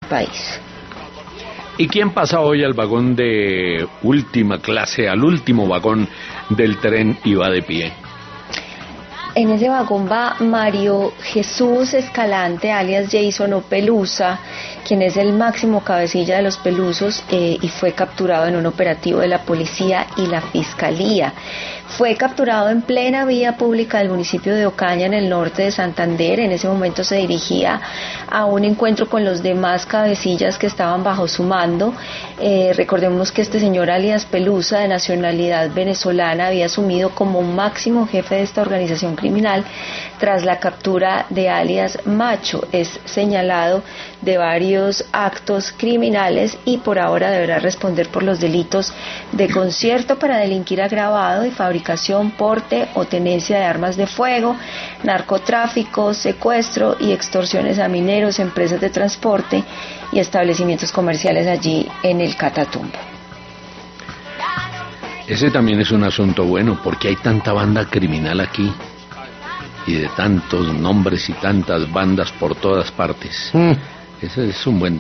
país. ¿Y quién pasa hoy al vagón de última clase, al último vagón del tren y va de pie? En ese vagón va Mario Jesús Escalante, alias Jason o Pelusa, quien es el máximo cabecilla de los Pelusos y fue capturado en un operativo de la policía y la fiscalía. Fue capturado en plena vía pública del municipio de Ocaña, en el norte de Santander. En ese momento se dirigía a un encuentro con los demás cabecillas que estaban bajo su mando. Recordemos que este señor alias Pelusa, de nacionalidad venezolana, había asumido como máximo jefe de esta organización criminal tras la captura de alias Macho. Es señalado de varios actos criminales y por ahora deberá responder por los delitos de concierto para delinquir agravado y fabricación, porte o tenencia de armas de fuego, narcotráfico, secuestro y extorsiones a mineros, empresas de transporte y establecimientos comerciales allí en el Catatumbo. Ese también es un asunto bueno, porque hay tanta banda criminal aquí y de tantos nombres y tantas bandas por todas partes. Ese es un buen